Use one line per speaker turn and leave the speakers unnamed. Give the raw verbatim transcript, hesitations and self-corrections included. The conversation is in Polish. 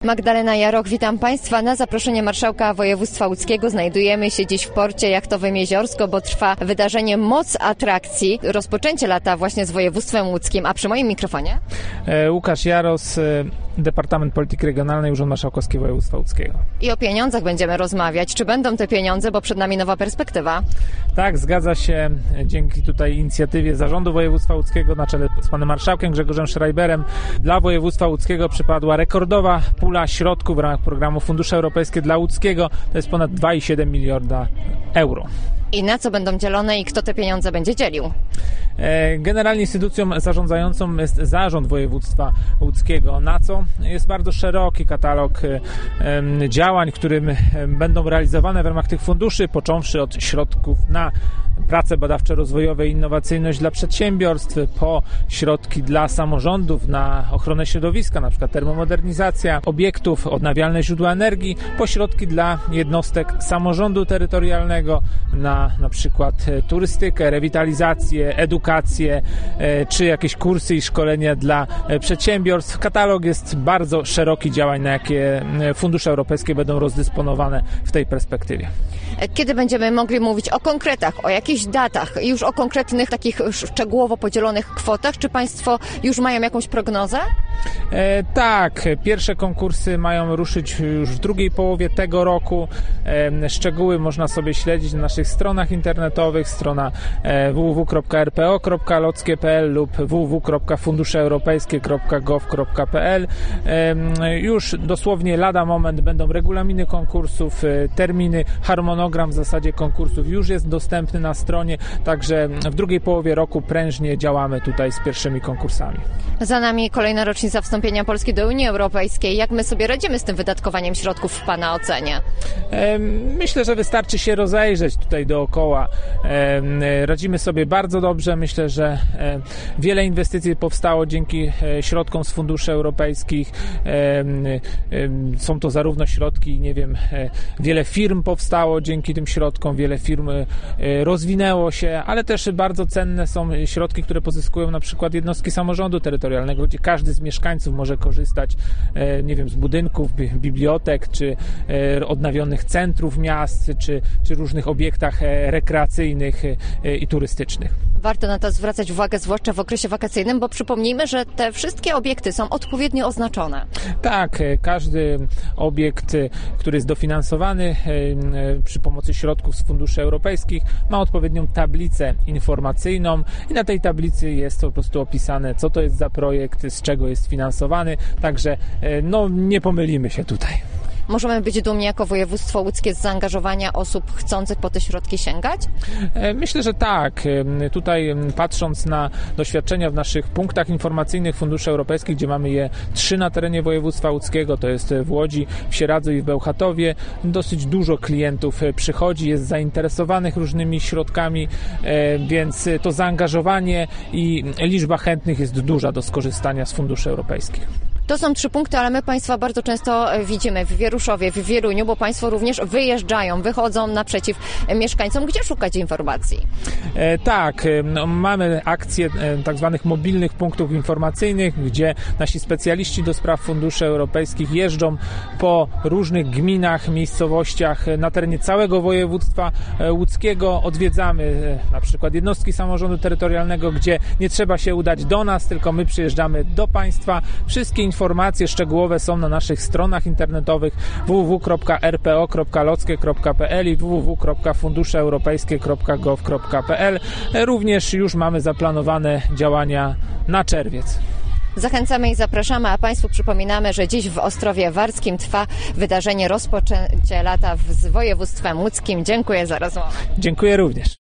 Magdalena Jaroch, witam Państwa. Na zaproszenie marszałka województwa łódzkiego znajdujemy się dziś w porcie jachtowym Jeziorsko, bo trwa wydarzenie Moc Atrakcji. Rozpoczęcie lata właśnie z województwem łódzkim, a przy moim mikrofonie
Łukasz Jaros, Departament Polityki Regionalnej, Urząd Marszałkowski Województwa Łódzkiego.
I o pieniądzach będziemy rozmawiać. Czy będą te pieniądze, bo przed nami nowa perspektywa?
Tak, zgadza się. Dzięki tutaj inicjatywie Zarządu Województwa Łódzkiego na czele z panem marszałkiem Grzegorzem Schreiberem dla województwa łódzkiego przypadła rekordowa pula środków w ramach programu Fundusze Europejskie dla Łódzkiego. To jest ponad dwa i siedem miliarda euro.
I na co będą dzielone i kto te pieniądze będzie dzielił?
Generalnie instytucją zarządzającą jest Zarząd Województwa Łódzkiego. Na co? Jest bardzo szeroki katalog działań, które będą realizowane w ramach tych funduszy, począwszy od środków na prace badawczo-rozwojowe i innowacyjność dla przedsiębiorstw, po środki dla samorządów na ochronę środowiska, na przykład termomodernizacja obiektów, odnawialne źródła energii, po środki dla jednostek samorządu terytorialnego na na przykład turystykę, rewitalizację, edukację, czy jakieś kursy i szkolenia dla przedsiębiorstw. Katalog jest bardzo szeroki działań, na jakie fundusze europejskie będą rozdysponowane w tej perspektywie.
Kiedy będziemy mogli mówić o konkretach, o jakichś datach, już o konkretnych takich szczegółowo podzielonych kwotach? Czy Państwo już mają jakąś prognozę?
E, tak, pierwsze konkursy mają ruszyć już w drugiej połowie tego roku. E, szczegóły można sobie śledzić na naszych stronach internetowych, strona e, w w w kropka r p o kropka lockie kropka p l lub w w w kropka fundusze europejskie kropka gov kropka p l. E, już dosłownie lada moment będą regulaminy konkursów, e, terminy, harmonogram w zasadzie konkursów już jest dostępny na stronie, także w drugiej połowie roku prężnie działamy tutaj z pierwszymi konkursami.
Za nami kolejna rocznica wstąpienia Polski do Unii Europejskiej. Jak my sobie radzimy z tym wydatkowaniem środków w Pana ocenie?
Myślę, że wystarczy się rozejrzeć tutaj dookoła. Radzimy sobie bardzo dobrze. Myślę, że wiele inwestycji powstało dzięki środkom z funduszy europejskich. Są to zarówno środki, nie wiem, wiele firm powstało dzięki tym środkom, wiele firm rozwinęło się, ale też bardzo cenne są środki, które pozyskują na przykład jednostki samorządu terytorialnego, gdzie każdy z mieszkańców może korzystać, nie wiem, z budynków, bibliotek, czy odnawionych centrów miast, czy, czy różnych obiektach rekreacyjnych i turystycznych.
Warto na to zwracać uwagę, zwłaszcza w okresie wakacyjnym, bo przypomnijmy, że te wszystkie obiekty są odpowiednio oznaczone. Tak,
każdy obiekt, który jest dofinansowany przy pomocy środków z funduszy europejskich, ma odpowiednią tablicę informacyjną i na tej tablicy jest po prostu opisane, co to jest za projekt, z czego jest finansowany, także no, nie pomylimy się tutaj.
Możemy być dumni jako województwo łódzkie z zaangażowania osób chcących po te środki sięgać?
Myślę, że tak. Tutaj patrząc na doświadczenia w naszych punktach informacyjnych funduszy europejskich, gdzie mamy je trzy na terenie województwa łódzkiego, to jest w Łodzi, w Sieradzu i w Bełchatowie, dosyć dużo klientów przychodzi, jest zainteresowanych różnymi środkami, więc to zaangażowanie i liczba chętnych jest duża do skorzystania z funduszy europejskich.
To są trzy punkty, ale my Państwa bardzo często widzimy w Wieruszowie, w Wieluniu, bo Państwo również wyjeżdżają, wychodzą naprzeciw mieszkańcom. Gdzie szukać informacji?
E, tak, no, mamy akcje e, tak zwanych mobilnych punktów informacyjnych, gdzie nasi specjaliści do spraw funduszy europejskich jeżdżą po różnych gminach, miejscowościach na terenie całego województwa łódzkiego. Odwiedzamy e, na przykład jednostki samorządu terytorialnego, gdzie nie trzeba się udać do nas, tylko my przyjeżdżamy do Państwa. Wszystkie informacje szczegółowe są na naszych stronach internetowych w w w kropka r p o kropka lockie kropka p l i w w w kropka fundusze europejskie kropka gov kropka p l. Również już mamy zaplanowane działania na czerwiec.
Zachęcamy i zapraszamy, a Państwu przypominamy, że dziś w Ostrowie Warskim trwa wydarzenie Rozpoczęcie lata z województwem łódzkim. Dziękuję za rozmowę.
Dziękuję również.